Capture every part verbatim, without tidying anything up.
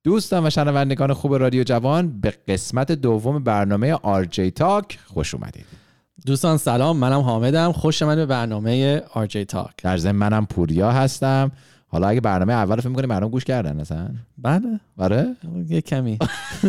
دوستان و شنوندگان خوب رادیو جوان، به قسمت دوم برنامه آر جی تاک خوش اومدید. دوستان سلام، منم حامدم. خوش اومدید به برنامه آر جی تاک. در ضمن منم پوریا هستم. حالا اگه برنامه اول فکر می‌کنی مردم گوش کردن مثلا؟ بله. آره؟ یه کمی.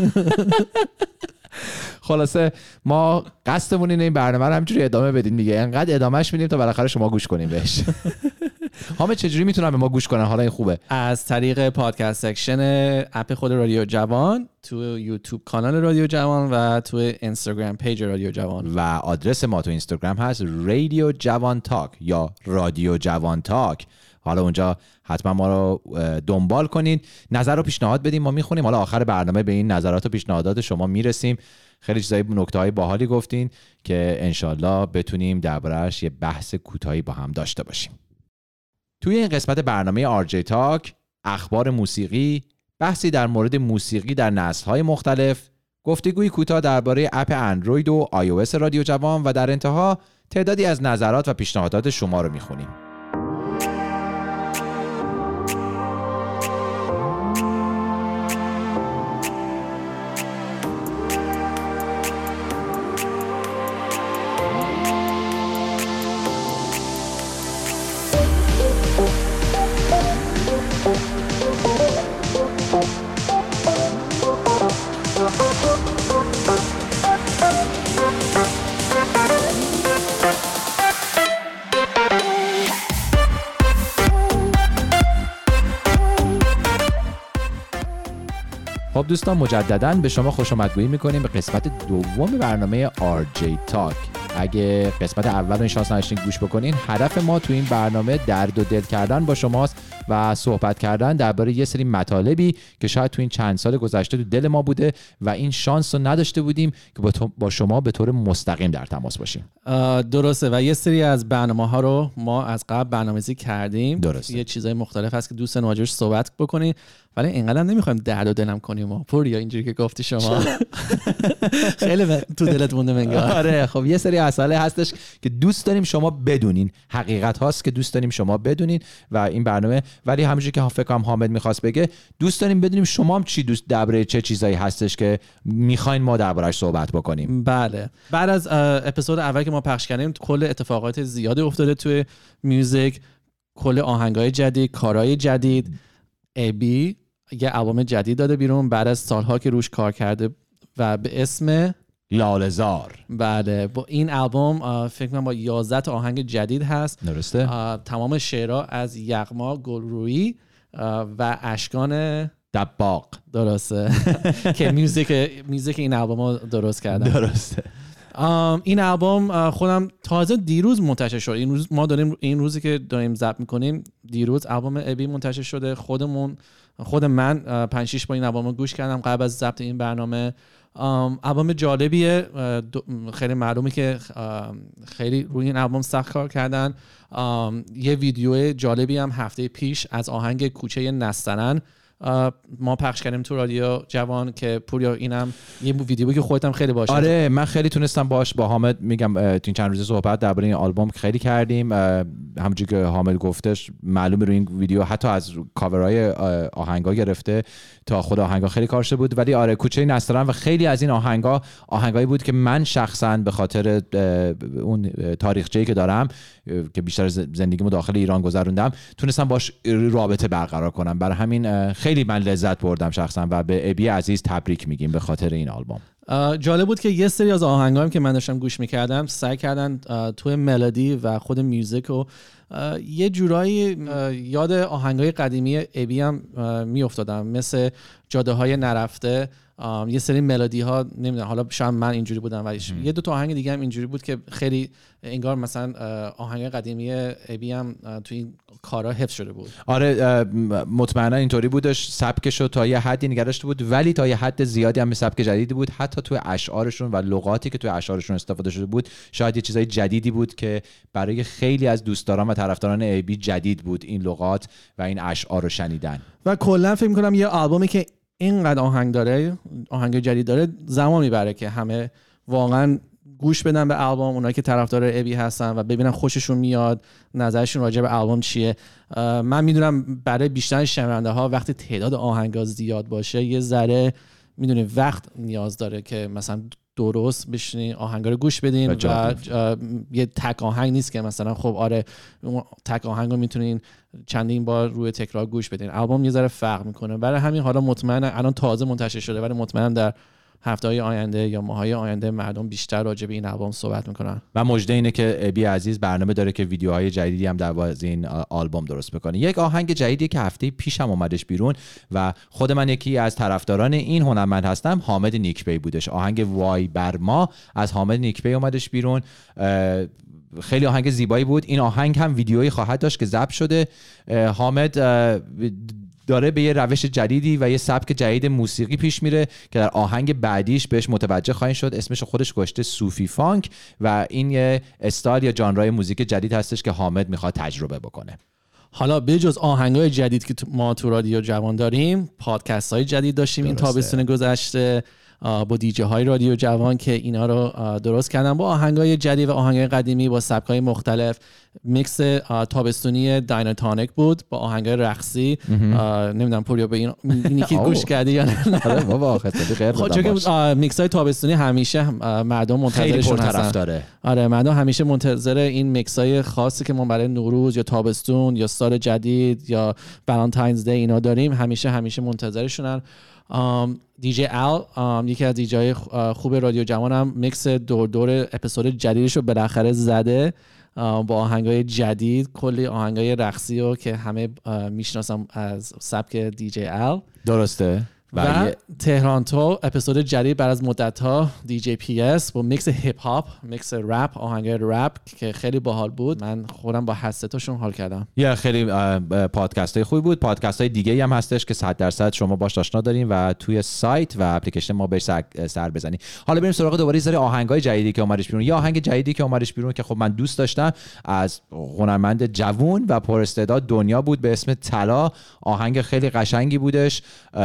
خلاصه ما قصدمون اینه این برنامه رو همینجوری ادامه بدیم دیگه. انقدر ادامهش میدیم تا بالاخره شما گوش کنیم بهش. حامد چجوری میتونن به ما گوش کنن؟ حالا این خوبه. از طریق پادکست سکشن اپ خود رادیو جوان، تو یوتیوب کانال رادیو جوان و تو اینستاگرام پیج رادیو جوان. و آدرس ما تو اینستاگرام هست رادیو جوان تاک یا رادیو جوان تاک. حالا اونجا حتما ما رو دنبال کنید، نظر و پیشنهاد بدیم، ما میخونیم. حالا آخر برنامه به این نظرات و پیشنهادات شما میرسیم. خیلی چیزای نکته‌های باحالی گفتین که انشالله بتونیم درباره‌اش یه بحث کوتاهی با هم داشته باشیم. توی این قسمت برنامه آر جی تاک، اخبار موسیقی، بحثی در مورد موسیقی در نسل‌های مختلف، گفتگوی کوتاه درباره اپ اندروید و آی او اس رادیو جوان و در انتها تعدادی از نظرات و پیشنهادات شما رو میخونیم. خب دوستان، مجدداً به شما خوش آمدگویی میکنیم به قسمت دوم برنامه آر جی تاک. اگه قسمت اول رو این شانس نداشتین گوش بکنین، هدف ما تو این برنامه درد و دل کردن با شماست و صحبت کردن درباره یه سری مطالبی که شاید تو این چند سال گذشته تو دل ما بوده و این شانس رو نداشته بودیم که با, با شما به طور مستقیم در تماس باشیم. درسته، و یه سری از برنامه ها رو ما از قبل برنامه‌ریزی کردیم. درسته. یه چیزای مختلف هست که دوستان واجبش صحبت بکنین، ولی اینقدر نمیخوایم درد و دلم کنیم. ما پوریا اینجوری که گفتی شما خیلی تو دلت مونده منگار. آره، خب یه سری مسائل هستش که دوست داریم شما بدونین، حقیقت هاست که دوست داریم شما بدونین و این برنامه، ولی همونجوری که فکر کنم حامد می‌خواست بگه، دوست داریم بدونیم شما هم چی دوست درباره چه چیزایی هستش که می‌خواین ما درباره‌اش صحبت بکنیم. بله، بعد از اپیزود اول که ما پخش کردیم کل اتفاقات زیادی افتاده توی میوزیک، کل آهنگای جدید، کارهای جدید. ابی یه البوم جدید داده بیرون بعد از سالها که روش کار کرده و به اسم لاله‌زار. بله، با این البوم فکر کنم با یازده تا آهنگ جدید هست. درسته. تمام شعرها از یغما گلرویی و اشکان دباغ. درسته. که میوزیک میوزیک این البوم درست کردن. درسته. این البوم خودم تازه دیروز منتشر شد. این روز ما داریم این روزی که داریم ضبط میکنیم دیروز البوم ابی منتشر شده. خودمون خود من پنج شش بار این البوم گوش کردم قبل از ضبط این برنامه. البوم جالبیه، خیلی معلومه که خیلی روی این البوم سخت کار کردن. یه ویدیو جالبی هم هفته پیش از آهنگ کوچه نسترن ما پخش کردیم تو رادیو جوان که پوریا اینم یه ویدیویی که خودت هم خیلی باشه. آره، من خیلی تونستم باش با حامد میگم تو این چند روزه صحبت درباره این آلبوم خیلی کردیم. همونجوری که حامد گفتش معلومه روی این ویدیو حتی از کاورهای آهنگا گرفته تا خود آهنگا خیلی کار شده بود. ولی آره، کوچه نسترن و خیلی از این آهنگا آهنگایی بود که من شخصا به خاطر اون تاریخچه‌ای که دارم که بیشتر زندگیمو داخل ایران گذروندم تونستم باش رابطه برقرار کنم. برای همین خیلی من لذت بردم شخصا و به ابی عزیز تبریک میگیم به خاطر این آلبوم. جالب بود که یه سری از آهنگایم که من داشتم گوش میکردم سعی کردن توی ملودی و خود میوزیک و یه جورایی یاد آهنگای قدیمی ابی هم میافتادم، مثل جاده های نرفته. یه سری ملودی ها نمیدونم، حالا شاید من اینجوری بودم ولی یه دو تا آهنگ دیگه هم اینجوری بود که خیلی انگار مثلا آهنگ قدیمی ابی هم تو این کارا حفظ شده بود. آره، مطمئنا اینطوری بودش. سبکشو تا یه حدی نگه داشته بود ولی تا یه حد زیادی هم به سبک جدیدی بود. حتی تو اشعارشون و لغاتی که تو اشعارشون استفاده شده بود شاید یه چیزای جدیدی بود که برای خیلی از دوستداران و طرفداران ابی جدید بود این لغات و این اشعار رو شنیدن. و کلا فکر می‌کنم یه آلبومی که اینقدر آهنگ داره، آهنگ جدید داره، زمان میبره که همه واقعا گوش بدن به آلبوم، اونایی که طرفدار ابی هستن و ببینن خوششون میاد نظرشون راجع به آلبوم چیه. من میدونم برای بیشتر شنونده ها وقتی تعداد آهنگا زیاد باشه یه ذره میدونی وقت نیاز داره که مثلا درست بشینین آهنگا رو گوش بدین و یه تک آهنگ نیست که مثلا خب آره اون تک آهنگ رو میتونین چندین بار روی تکرار گوش بدین. آلبوم یه ذره فرق میکنه. برای همین حالا مطمئنم الان تازه منتشر شده ولی مطمئنم در هفته‌های آینده یا ماه‌های آینده مردم بیشتر راجع به این آلبوم صحبت میکنن. و مژده اینه که ابی عزیز برنامه داره که ویدیوهای جدیدی هم در واقع این آلبوم درست بکنه. یک آهنگ جدیدی که هفته پیش هم اومدش بیرون و خود من یکی از طرفداران این هنرمند هستم، حامد نیکبی بودش. آهنگ وای بر ما از حامد نیکبی اومدش بیرون. خیلی آهنگ زیبایی بود. این آهنگ هم ویدیویی خواهد داشت که ضبط شده. حامد داره به یه روش جدیدی و یه سبک جدید موسیقی پیش میره که در آهنگ بعدیش بهش متوجه خواهید شد. اسمش خودش گذاشته صوفی فانک و این یه استایل یا ژانرهای موزیک جدید هستش که حامد میخواد تجربه بکنه. حالا به جز آهنگای جدید که ما تو رادیو جوان داریم، پادکست های جدید داشتیم این تابستون گذشته با دیجی های رادیو جوان که اینا رو درست کردن با آهنگای جدید و آهنگای قدیمی با سبک‌های مختلف. میکس تابستونی دایناتونیک بود با آهنگای رقصی. نمیدونم پوریا به این اینی که گوش کردی یا نه؟ آره بابا خیلی غیر بود. چون که میکس های تابستونی همیشه مردم منتظرشون هستن. آره مردم همیشه منتظر این میکس های خاصی که ما برای نوروز یا تابستون یا سال جدید یا والنتاینز دی اینا داریم همیشه همیشه منتظرشونن. دیجی ال یکی از دیجای خوب رادیو جوان هم میکس دور دور اپیزود جدیدش رو بالاخره زده با آهنگای جدید، کلی آهنگای رقصی رو که همه میشناسم از سبک دیجی ال. درسته. و تهران تو اپیزود جدید بعد از مدت ها دیجی پی اس با میکس هیپ هاپ، میکس رپ، آهنگای رپ که خیلی باحال بود. من خودم با حساتشون حال کردم. یا خیلی پادکست های خوبی بود. پادکست های دیگه هم هستش که صد درصد شما باش آشنا دارین و توی سایت و اپلیکیشن ما بهش سر بزنید. حالا بریم سراغ دوباره سری آهنگای جدیدی که اومدش بیرون. یه آهنگ جدیدی که اومدش بیرون که خب من دوست داشتم از هنرمند جوون و پر استعداد دنیا بود به اسم طلا. آهنگ خیلی قشنگی بودش.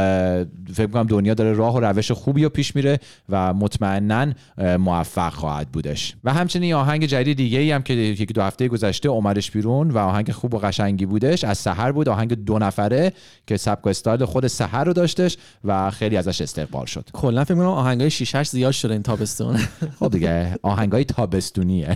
فکر کنم دنیا داره راه و روش خوبی رو پیش میره و مطمئناً موفق خواهد بودش. و همچنین یه آهنگ جدید دیگه ای هم که یکی دو هفته گذشته اومدش بیرون و آهنگ خوب و قشنگی بودش از سحر بود. آهنگ دو نفره که سبک و استایل خود سحر رو داشتش و خیلی ازش استقبال شد. کلا فکر می‌کنم آهنگای شش هشت زیاد شده این تابستون. خب دیگه آهنگای تابستونیه.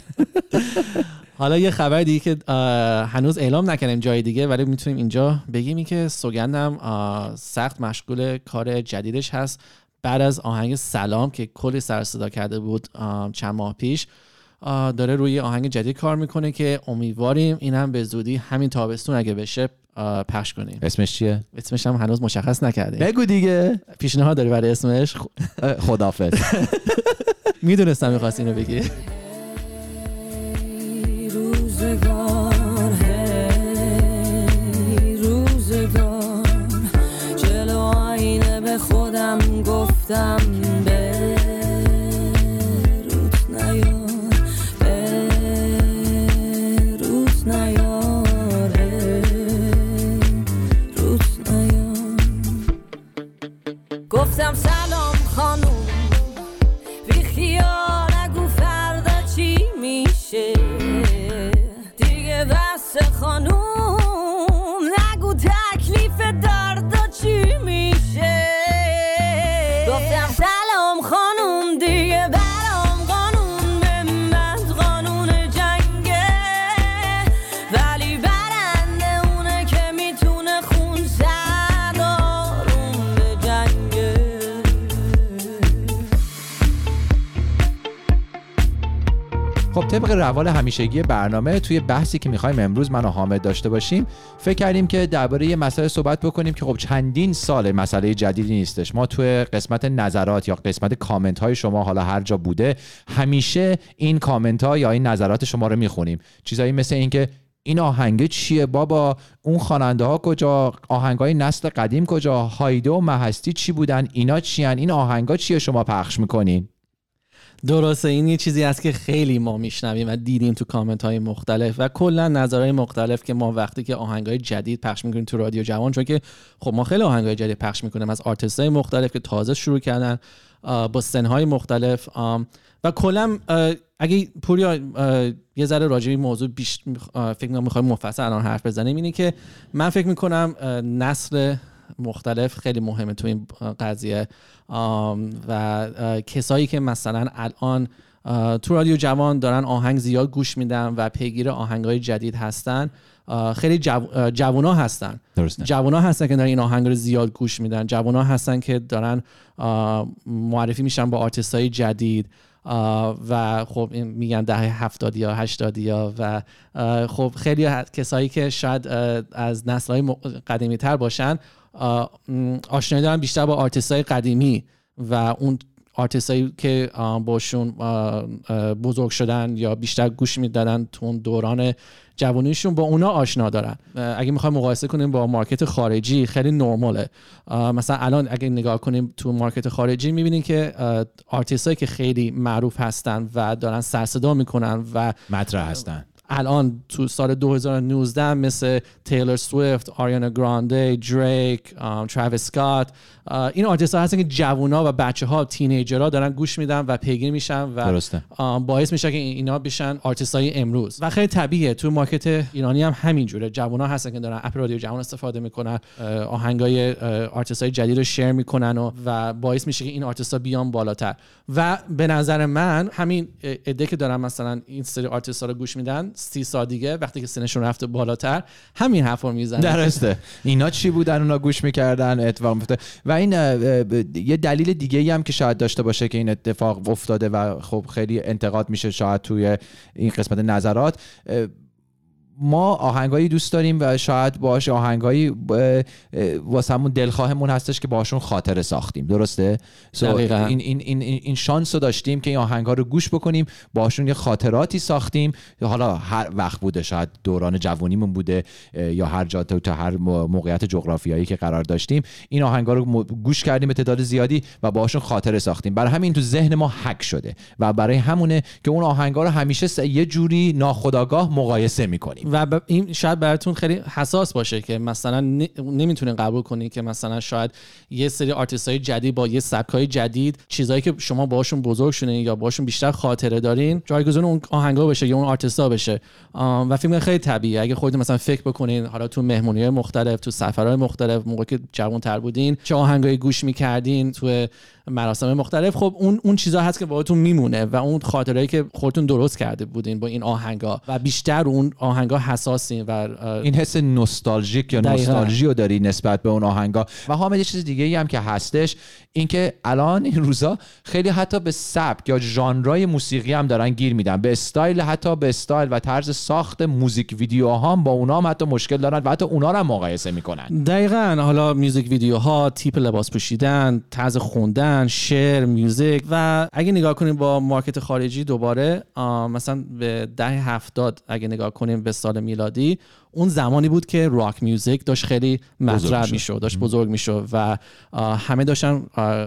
حالا یه خبر دیگه که هنوز اعلام نکردیم جای دیگه ولی میتونیم اینجا بگیم که سوگندم سخت مشغول کار جدیدش هست بعد از آهنگ سلام که کلی سر صدا کرده بود چند ماه پیش. داره روی آهنگ جدید کار میکنه که امیدواریم این هم به زودی همین تابستون اگه بشه پخش کنیم. اسمش چیه؟ اسمش هم هنوز مشخص نکردیم. بگو دیگه. پیشنهاد داری برای اسمش؟ خداحافظ. میدونستم میخواست اینو بگی. روزگار هی روزگار جلو آینه به خودم گفتم به روز نیار به روز نیار روز نیار گفتم سلام خانوم بی خیال نگو فردا چی میشه بس خانوم نگو تکلیف درد چی میشه گفتم سلام خانوم دیگه برام قانون به من قانون جنگه ولی برنده اونه که میتونه خون زد آروم به جنگه. خب طبق روال همیشگی برنامه توی بحثی که می‌خوایم امروز من و حامد داشته باشیم فکر کردیم که درباره یه مسئله صحبت بکنیم که خب چندین سال مسئله جدیدی نیستش. ما توی قسمت نظرات یا قسمت کامنت های شما حالا هر جا بوده همیشه این کامنت ها یا این نظرات شما رو می‌خونیم. چیزایی مثل این که این آهنگ چیه بابا، اون خواننده ها کجا، آهنگای نسل قدیم کجا، هایده و مهستی چی بودن، اینا چیان، این آهنگا چیه شما پخش می‌کنین؟ درسته، این یه چیزی است که خیلی ما میشنویم و دیدیم تو کامنت های مختلف و کلا نظرهای مختلف که ما وقتی که آهنگای جدید پخش میکنیم تو رادیو جوان، چون که خب ما خیلی آهنگای جدید پخش میکنیم از آرتیستای مختلف که تازه شروع کردن با سنهای مختلف و کلا اگه پوریا یه ذره راجع به موضوع بیش فکر می‌کنم می‌خوایم مفصل الان حرف بزنیم، اینه که من فکر می‌کنم نسل مختلف خیلی مهمه تو این قضیه و کسایی که مثلا الان تو رادیو جوان دارن آهنگ زیاد گوش میدن و پیگیر آهنگای جدید هستن، خیلی جو... جوونا هستن درسته. جوونا هستن که دارن این آهنگ رو زیاد گوش میدن، جوونا هستن که دارن معرفی میشن با آرتیستای جدید و خب میگن دهه هفتادی یا هشتادی ها و خب خیلی کسایی که شاید از نسل‌های قدیمی تر باشن آشنایی دارن بیشتر با آرتیستای قدیمی و اون آرتیستایی که باشون بزرگ شدن یا بیشتر گوش میدادن تو اون دوران جوانیشون، با اونا آشنا دارن. اگه میخوایم مقایسه کنیم با مارکت خارجی خیلی نرماله. مثلا الان اگه نگاه کنیم تو مارکت خارجی میبینیم که آرتیستایی که خیلی معروف هستن و دارن سر صدا میکنن و مطرح هستن الان تو سال دو هزار و نوزده مثل تیلر سویفت، آریانا گرانده، دریک، تراویس اسکات، این آرتیست‌ها هستن که جوونا و بچه‌ها، تینیجرها دارن گوش میدن و پیگیر میشن و درسته. باعث میشه که اینا بشن آرتیست‌های امروز و خیلی طبیعیه. تو مارکت ایرانی هم همینجوره، جوونا هستن که دارن اپ رادیو جوان استفاده میکنن، آهنگای آرتیست‌های جدید رو شیر میکنن و, و باعث میشه که این آرتیست‌ها بیان بالاتر. و به نظر من همین ایده که دارن مثلا این سری آرتیست‌ها رو گوش میدن، سی سال دیگه وقتی که سنشون رفته بالاتر همین حرفا میزنن. درسته. اینا چی بودن اونا گوش میکردن اتفاق میفته و این یه دلیل دیگه ای هم که شاید داشته باشه که این اتفاق افتاده و خب خیلی انتقاد میشه شاید توی این قسمت نظرات. ما آهنگایی دوست داریم و شاید باهاش آهنگایی واسمون دلخواهمون هستش که باهاشون خاطره ساختیم، درسته؟ دقیقاً. این این این این شانس رو داشتیم که این آهنگا رو گوش بکنیم، باهاشون یه خاطراتی ساختیم. حالا هر وقت بوده، شاید دوران جوونیمون بوده یا هر جا تو هر موقعیت جغرافیایی که قرار داشتیم، این آهنگا رو گوش کردیم به تعداد زیادی و باهاشون خاطره ساختیم. برای همین تو ذهن ما حک شده و برای همونه که اون آهنگا رو همیشه یه جوری ناخودآگاه مقایسه می‌کنیم. و این شاید براتون خیلی حساس باشه که مثلا نمیتونین قبول کنین که مثلا شاید یه سری آرتیستای جدید با یه سبکای جدید، چیزایی که شما باهاشون بزرگ شدین یا باهاشون بیشتر خاطره دارین، جایگزین اون آهنگا بشه یا اون آرتیستا بشه. و فکر می‌کنم خیلی طبیعیه اگه خودتون مثلا فکر بکنین حالا تو مهمونی‌های مختلف، تو سفرهای مختلف، موقعی که جوان‌تر بودین چه آهنگایی گوش می‌کردین، تو مراسم مختلف، خب اون اون چیزا هست که باهاتون میمونه و اون خاطرهایی که خودتون درست کرده بودین با این آهنگا و بیشتر اون آهنگا حساسین و این حس نوستالژیک یا نوستالژی رو داری نسبت به اون آهنگا. و حامد یه چیز دیگه ای هم که هستش این که الان این روزا خیلی حتی به سبک یا ژانرهای موسیقی هم دارن گیر میدن، به استایل، حتی به استایل و طرز ساخت موزیک ویدیوها هم با اونا هم حتی مشکل دارن و حتی اونا رو هم مقایسه میکنن. دقیقاً. حالا میوزیک ویدیوها، تیپ لباس پوشیدن، طرز خوندن، شعر، میوزیک. و اگه نگاه کنیم با مارکت خارجی دوباره مثلا به دهه هفتاد اگه نگاه کنیم به سال میلادی، اون زمانی بود که راک میوزیک داشت خیلی مطرح میشد، داشت بزرگ میشد و همه داشتن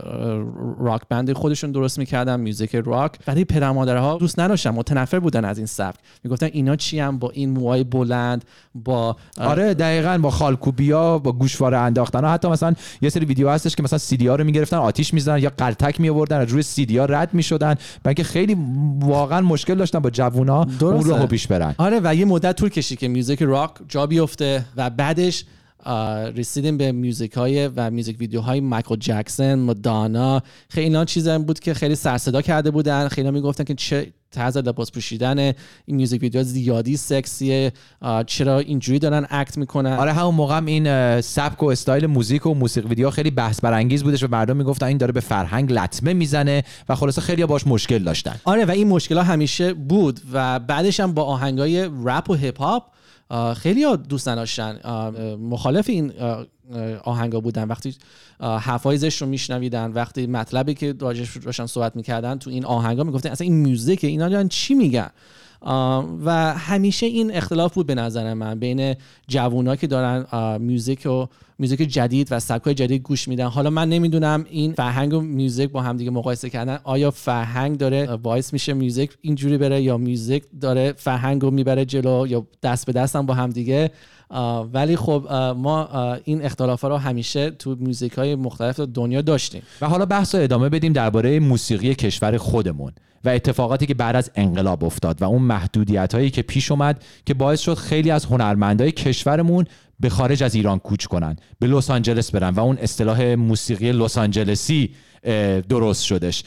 راک بند خودشون درست میکردن، میوزیک راک. ولی پدر مادرها دوست نداشتن، متنفر بودن از این سبک، میگفتن اینا چی هم با این موهای بلند، با آره دقیقاً با خالکوبیا، با گوشواره انداختن. حتی مثلا یه سری ویدیو هستش که مثلا سی دی ها رو میگرفتن آتیش میزدن یا قلتک میآوردن از روی سی دی ها رد میشدن، بلکه خیلی واقعا مشکل داشتن با جوونا اون رو پیش برن. آره و یه مدت طول کشید که میوزیک راک جا بیفته و بعدش رسیدیم به میوزیک های و میوزیک ویدیو های مایکل جکسون، مادانا. خیلی اینا چیزا بود که خیلی سر صدا کرده بودن، خیلی میگفتن که چه طرز لباس پوشیدن این میوزیک ویدیو زیادی سکسیه، چرا اینجوری دارن اکت میکنن. آره همون موقع هم این سبک و استایل موزیک و موسیقی ویدیو خیلی بحث برانگیز بودش و مردم میگفتن این داره به فرهنگ لطمه میزنه و خلاصه خیلی باش مشکل داشتن. آره و این مشکل‌ها همیشه بود و بعدش هم با آهنگای رپ و هیپ هاپ خیلی ها دوست نداشتن، مخالف این آهنگا بودن. وقتی حرفای زشت رو میشنویدن، وقتی مطلبی که راجعش داشتن صحبت میکردن تو این آهنگا میگفتن اصلا این موزیک اینا دارن چی میگن. و همیشه این اختلاف بود به نظر من بین جوونا که دارن موزیک و موزیک جدید و سبک‌های جدید گوش میدن. حالا من نمیدونم این فرهنگ و موزیک با هم دیگه مقایسه کردن، آیا فرهنگ داره باعث میشه موزیک اینجوری بره یا موزیک داره فرهنگ رو میبره جلو، یا دست به دست هم با هم دیگه. ولی خب ما این اختلافا رو همیشه تو موزیک‌های مختلف دنیا داشتیم. و حالا بحث رو ادامه بدیم درباره موسیقی کشور خودمون و اتفاقاتی که بعد از انقلاب افتاد و اون محدودیت‌هایی که پیش اومد که باعث شد خیلی از هنرمندای کشورمون به خارج از ایران کوچ کنن، به لس آنجلس برن و اون اصطلاح موسیقی لس آنجلسی درست شدش.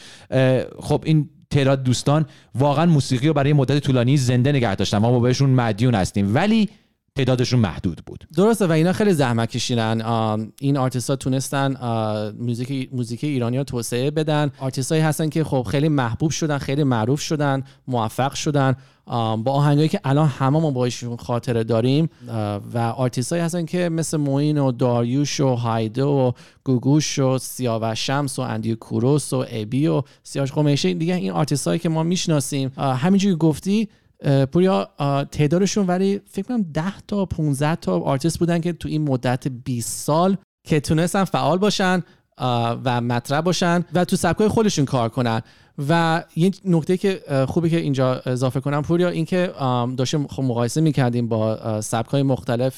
خب این تعداد دوستان واقعا موسیقی رو برای مدت طولانی زنده نگه داشتن، ما بهشون مدیون هستیم، ولی تعدادشون محدود بود. درسته و اینا خیلی زحمت کشیدن. این آرتیست‌ها تونستن موزیک موزیک ایرانی رو توسعه بدن. آرتیستایی هستن که خب خیلی محبوب شدن، خیلی معروف شدن، موفق شدن با آهنگایی که الان همه ما باهاشون خاطره داریم. و آرتیستایی هستن که مثل معین و داریوش و هایده و گوگوش و سیاوش شمس و اندی کوروس و ابی و سیاوش قمیشی دیگه، این آرتیستایی که ما میشناسیم. همینجوری گفتی پوریا تعدادشون ولی فکر کنم ده تا پانزده تا آرتیست بودن که تو این مدت بیست سال که تونستن فعال باشن و مطرح باشن و تو سبکای خودشون کار کنن. و یه نکته که خوبه که اینجا اضافه کنم پوریا، این که داشتیم خب مقایسه میکردیم با سبکای مختلف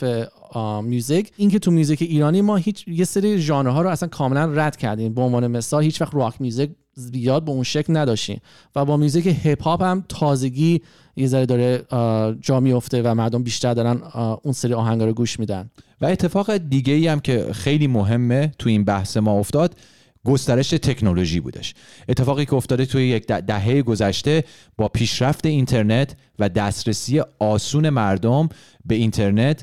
موزیک، این که تو موزیک ایرانی ما هیچ یه سری ژانرها رو اصلا کاملا رد کردیم. به عنوان مثال هیچ وقت راک موزیک زیاد به اون شکل نداشتیم و با موزیک هپ هاپ هم تازگی یه ذره داره جا میفته و مردم بیشتر دارن اون سری آهنگا رو گوش میدن. و اتفاق دیگه ای هم که خیلی مهمه تو این بحث ما افتاد، گسترش تکنولوژی بودش. اتفاقی که افتاده توی یک دهه گذشته با پیشرفت اینترنت و دسترسی آسون مردم به اینترنت،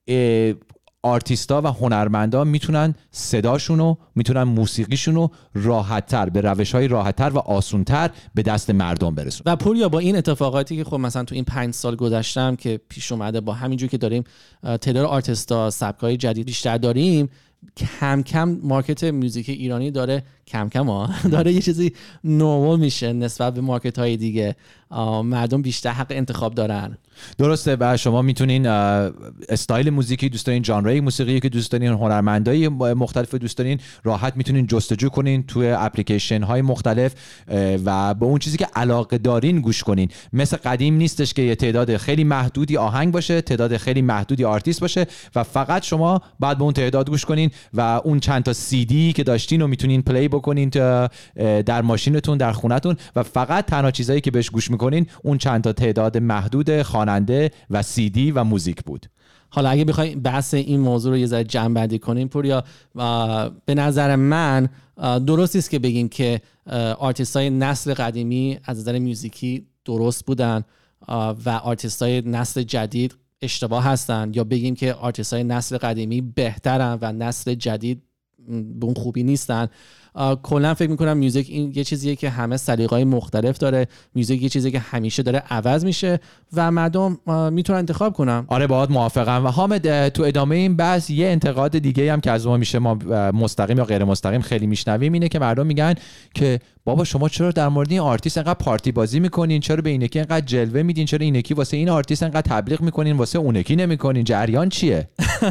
آرتیستا و هنرمندا میتونن صداشونو، میتونن موسیقیشونو راحت‌تر، به روش‌های راحت‌تر و آسون‌تر به دست مردم برسونن. و پوریا با این اتفاقاتی که خب مثلا تو این پنج سال گذشتم که پیش اومده، با همینجور که داریم تعداد آرتیستا، سبک‌های جدید بیشتر داریم، کم کم مارکت موزیک ایرانی داره کم کم ها داره یه چیزی نوو میشه نسبت به مارکت های دیگه. مردم بیشتر حق انتخاب دارن. درسته. و شما میتونین استایل موزیکی دوست دارین، ژانر موسیقی که دوست دارین، هنرمندای مختلف دوست دارین، راحت میتونین جستجو کنین توی اپلیکیشن های مختلف و به اون چیزی که علاقه دارین گوش کنین. مثل قدیم نیستش که یه تعداد خیلی محدودی آهنگ باشه، تعداد خیلی محدودی آرتیست باشه و فقط شما بعد به اون تعداد گوش کنین و اون چند تا سی دی که داشتین رو میتونین پلی بکنین در ماشینتون، در خونتون و فقط تنها چیزایی که بهش گوش میکنین اون چند تا تعداد محدود خواننده و سی دی و موزیک بود. حالا اگه بخوای بحث این موضوع رو یه ذره جمع‌بندی کنیم پوریا، به نظر من درست است که بگیم که آرتیستای نسل قدیمی از نظر موزیکی درست بودن و آرتیستای نسل جدید اشتباه هستن، یا بگیم که آرتیستای نسل قدیمی بهترن و نسل جدید به اون خوبی نیستن. کلا فکر میکنم موزیک این یه چیزیه که همه سلیقه‌های مختلف داره. موزیک یه چیزیه که همیشه داره عوض میشه و مردم میتونن انتخاب کنن. آره باهات موافقم. و حامد تو ادامه این بحث یه انتقاد دیگه هم که از ما میشه، ما مستقیم یا غیر مستقیم خیلی میشنویم، اینه که مردم میگن که بابا شما چرا در مورد این آرتیست انقدر پارتی بازی میکنین، چرا به اینکی انقدر جلوه میدین، چرا اینکی واسه این آرتیست انقدر تبلیغ میکنین واسه اونکی نمیکنین، جریان چیه؟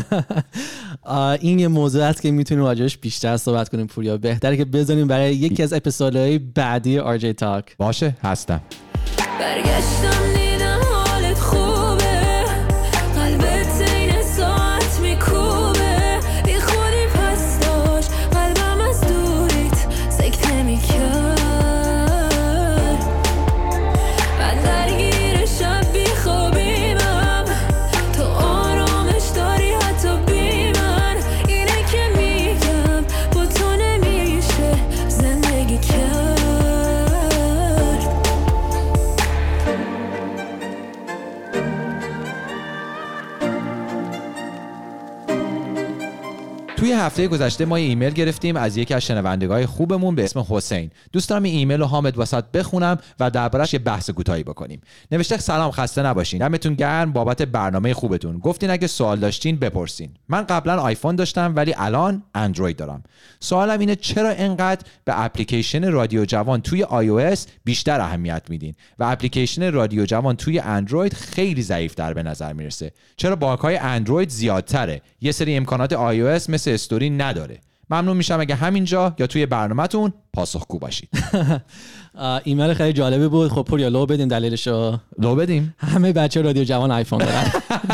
این یه موضوع است که میتونیم راجعش بیشتر صحبت کنیم پوریا. بهتره که بذاریم برای یکی از اپیزودهای بعدی آر جی تاک. باشه، هستم. برگشتم دیدم حالت خوبه، قلبت این ساعت میکوبه، بی خودی پس داشت قلبم از دوریت سکته میکرد، من درگیر شب بی خوابیمم، تو آرامش داری حتی بی من، اینه که میگم با تو نمیشه زندگی کرد. هفته گذشته ما ایمیل گرفتیم از یکی از شنوندگان خوبمون به اسم حسین. دوست دارم این ایمیل رو حامد واسط بخونم و دربارش یه بحث کوتاهی بکنیم. نوشته سلام، خسته نباشین، دمتون گرم بابت برنامه خوبتون. گفتین اگه سوال داشتین بپرسین. من قبلا آیفون داشتم ولی الان اندروید دارم. سوالم اینه چرا اینقدر به اپلیکیشن رادیو جوان توی آی او اس بیشتر اهمیت میدین و اپلیکیشن رادیو جوان توی اندروید خیلی ضعیف‌تر به نظر میرسه؟ چرا باگ‌های اندروید زیادتره؟ یه سری امکانات آی او اس مثل استوری نداره. ممنون میشم اگه همینجا یا توی برنامه‌تون پاسخگو باشید. ایمیل خیلی جالبی بود. خب پوریا لو بدیم دلیلشو. لو بدیم. همه بچه رادیو جوان آیفون دارن.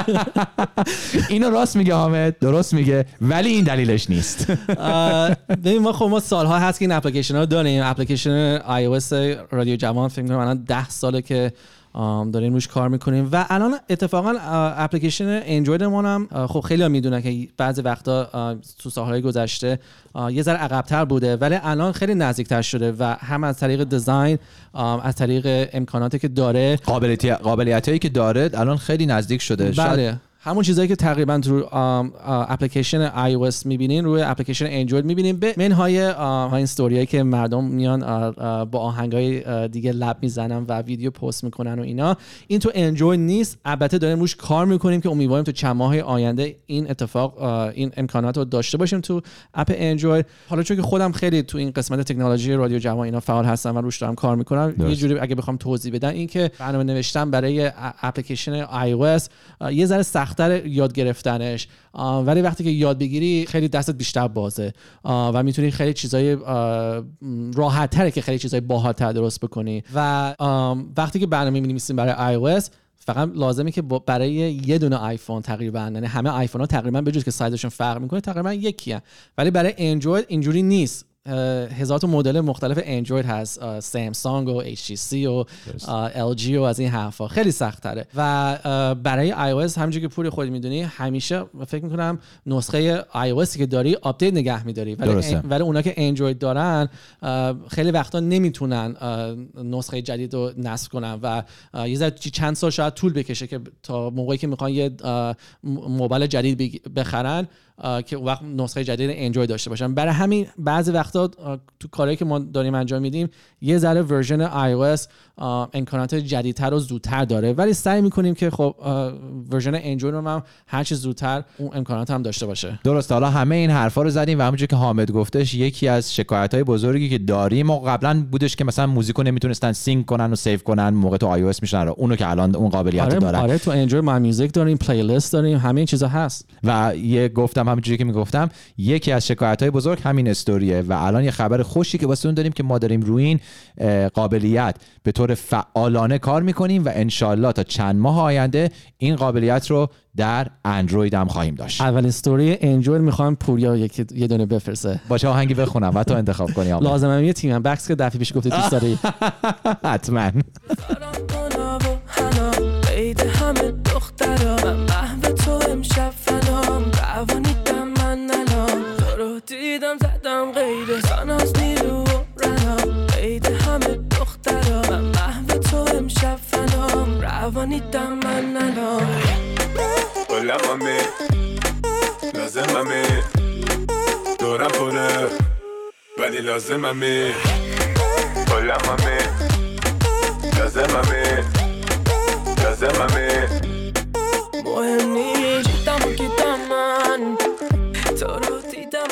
اینو راست میگه حامد، درست میگه، ولی این دلیلش نیست. ببین ما خب ما سالها هست که این اپلیکیشن ها داریم. اپلیکیشن آی او اس رادیو جوان فکر کنم الان ده ساله که داریم روش کار میکنیم و الان اتفاقا اپلیکیشن اندروید ما هم خب خیلی ها میدونن که بعضی وقتا تو سالهای گذشته یه ذره عقب‌تر بوده ولی الان خیلی نزدیکتر شده و هم از طریق دیزاین، از طریق امکاناتی که داره، قابلیت قابلیتایی که داره الان خیلی نزدیک شده. بله. شاید همون چیزایی که تقریبا تو اپلیکیشن آی او اس می‌بینین روی اپلیکیشن اندروید می‌بینین، به منهای این استوریایی که مردم میان با آهنگای دیگه لب میزنن و ویدیو پست میکنن و اینا. این تو اندروید نیست. البته داریم روش کار میکنیم که امیدواریم تو چند ماه آینده این اتفاق این امکانات رو داشته باشیم تو اپ اندروید. حالا چون که خودم خیلی تو این قسمت تکنولوژی رادیو جوان اینا فعال هستم و روش دارم کار میکنم، یه جوری اگه بخوام توضیح بدم این که برنامه نوشتن برای اپلیکیشن آی او اس یه ذره سخت‌تر یاد گرفتنش، ولی وقتی که یاد بگیری خیلی دستت بیشتر بازه و میتونی خیلی چیزای راحت تره که خیلی چیزای باحال‌تر درست بکنی. و وقتی که برنامه می‌نویسیم برای آی او اس فقط لازمه که برای یه دونه آیفون تقریبا، یعنی همه آیفون ها تقریبا به جز که سایزشون فرق میکنه تقریبا یکیه، ولی برای اندروید اینجوری نیست. هزار تا مدل مختلف اندروید هست، سامسونگ و اچ تی سی و ال جی و از این حرفا، خیلی سخت تره. و برای آی او اس همونجوری که پوری خود میدونی همیشه فکر میکنم نسخه آی او اس که داری آپدیت نگه میداری، ولی ولی اونا که اندروید دارن خیلی وقتا نمیتونن نسخه جدید رو نصب کنن و یه ذره چند سال شاید طول بکشه که تا موقعی که میخوان یه موبایل جدید بخرن که وقت نسخه جدید اندروید داشته باشن. برای همین بعضی وقتا تو کارهایی که ما داریم انجام میدیم یه ذره ورژن آی او اس امکانات جدیدتر و زودتر داره، ولی سعی میکنیم که خب ورژن اندروید رو هم هر چه زودتر اون امکانات هم داشته باشه. درست. حالا همه این حرفا رو زدیم و همونجوری که حامد گفتش یکی از شکایت‌های بزرگی که داریم و قبلا بودش که مثلا موزیکو نمیتونستن سینک کنن و سیو کنن موقع تو آی او اس میشن، اونو که الان اون قابلیت آره دارن. آره تو اندروید ما میوزیک داریم، پلی لیست داریم، همه این چیزا هست. و یه گفتم همونجوری که میگفتم یکی از شکایت‌های بزرگ همین استوریه و الان یه خبر خوشی که واسه اون داریم که ما داریم روی این قابلیت به طور فعالانه کار میکنیم و انشالله تا چند ماه آینده این قابلیت رو در اندروید هم خواهیم داشت. اولین استوری اندروید میخوام پوریا یک یه دونه بفرسته. باشه آهنگی بخونم و تو انتخاب کنی. لازمه یه تیم بکس که دفعه پیش گفتی دوست داری. حتما. دیدم زدم غیر ساناز نیرو رنام قید همه دخترا من محو تو امشب فنام روانیدم من الان قلممه لازممه دورم پره ولی لازممه قلممه لازممه لازممه مهم نیست جیدم و گیدم من تو رو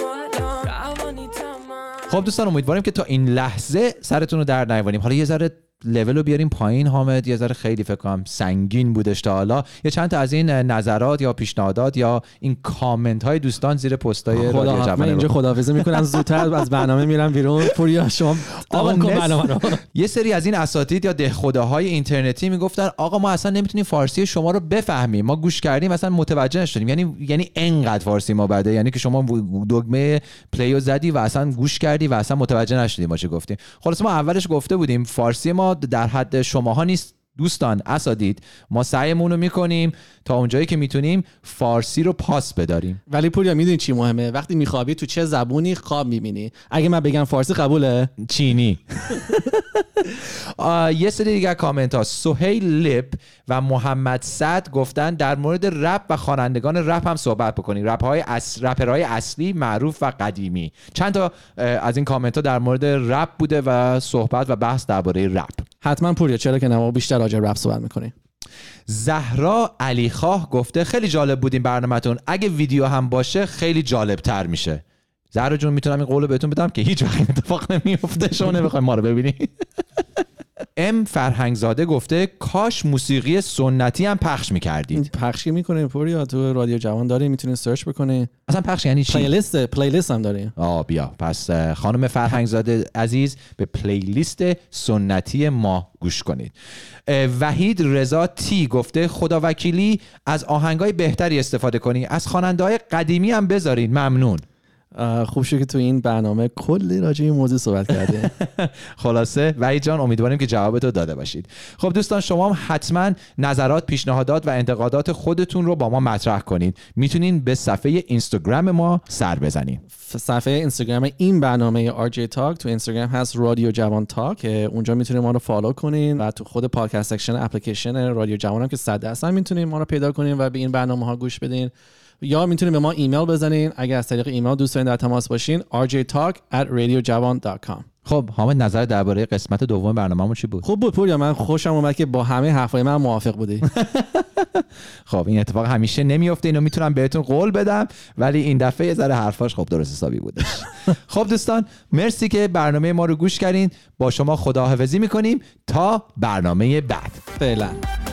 خب دوستان امیدواریم که تا این لحظه سرتون رو در نیاوریم. حالا یه ذره لول رو بیاریم پایین حامد، یه ذره خیلی فکر کنم سنگین بودش تا حالا. یه چند تا از این نظرات یا پیشنهادات یا این کامنت های دوستان زیر پستای رادیو جوان. من اینجا خداحافظی میکنم، زودتر از برنامه میرم بیرون. پوریا شما آقا برنامه رو. یه سری از این اساتید یا دهخداهای اینترنتی میگفتن آقا ما اصلا نمیتونیم فارسی شما رو بفهمیم، ما گوش کردیم اصلا متوجه نشدیم. یعنی یعنی انقدر فارسی ما بده، یعنی که شما دگمه پلی رو زدی و اصلا گوش کردی و اصلا متوجه نشدی ما چه گفتیم. خلاص ما اولش گفته بودیم فارسی ما در حد شماها نیست، دوستان اساتید ما سعیمون رو میکنیم تا اونجایی که میتونیم فارسی رو پاس بداریم. ولی پوریا میدونی چی مهمه؟ وقتی میخوابی تو چه زبونی خواب میبینی؟ اگه من بگم فارسی قبوله؟ چینی. یه سری دیگه کامنت ها سهیل لپ و محمد صد گفتن در مورد رپ و خوانندگان رپ هم صحبت بکنیم، رپ های اص... رپرهای اصلی معروف و قدیمی. چند تا از این کامنت ها در مورد رپ بوده و صحبت و بحث درباره رپ. حتما پوریا، چرا که نه، بیشتر راجع به رپ صحبت میکنیم. زهرا علیخواه گفته خیلی جالب بود این برنامه‌تون، اگه ویدیو هم باشه خیلی جالب تر میشه. زهرا جون میتونم این قولو بهتون بدم که هیچ وقت اتفاق نمیفته، شما نمیخواید ما رو ببینید. ام فرهنگ زاده گفته کاش موسیقی سنتی هم پخش میکردید. پخشی میکنیم پوریا، تو رادیو جوان داریم، میتونید سرچ بکنید. اصلا پخش یعنی چی؟ پلیلیست پلیلیست هم داریم. آه بیا پس خانم فرهنگ زاده عزیز به پلیلیست سنتی ما گوش کنید. وحید رضا تی گفته خدا وکیلی از آهنگای بهتری استفاده کنی، از خواننده‌های قدیمی هم بذارین، ممنون. خوب شد که تو این برنامه کلی راجع به این موضوع صحبت کردیم. خلاصه وحید جان امیدواریم که جوابتو داده باشید. خب دوستان شما هم حتما نظرات، پیشنهادات و انتقادات خودتون رو با ما مطرح کنید. میتونین به صفحه اینستاگرام ما سر بزنید. صفحه اینستاگرام این برنامه آر جی تاک تو اینستاگرام هست رادیو جوان تاک، اونجا میتونید ما رو فالو کنین و تو خود پادکست سکشن اپلیکیشن رادیو جوان هم که صد درصد میتونید ما رو پیدا کنین و به این برنامه ها گوش بدین. یا میتونید به ما ایمیل بزنین اگه از طریق ایمیل دوست دارین در تماس باشین آر جی talk at radio javan dot com. خب حامد نظر درباره قسمت دوم برنامه‌مون چی بود؟ خوب بود پوریا، من خوشم اومد که با همه حرفای من موافق بودی. خب این اتفاق همیشه نمیفته، اینو میتونم بهتون قول بدم، ولی این دفعه یه ذره حرفاش خب درست حسابی بودش. خب دوستان مرسی که برنامه ما رو گوش کردین. با شما خداحافظی میکنیم تا برنامه بعد. فعلا.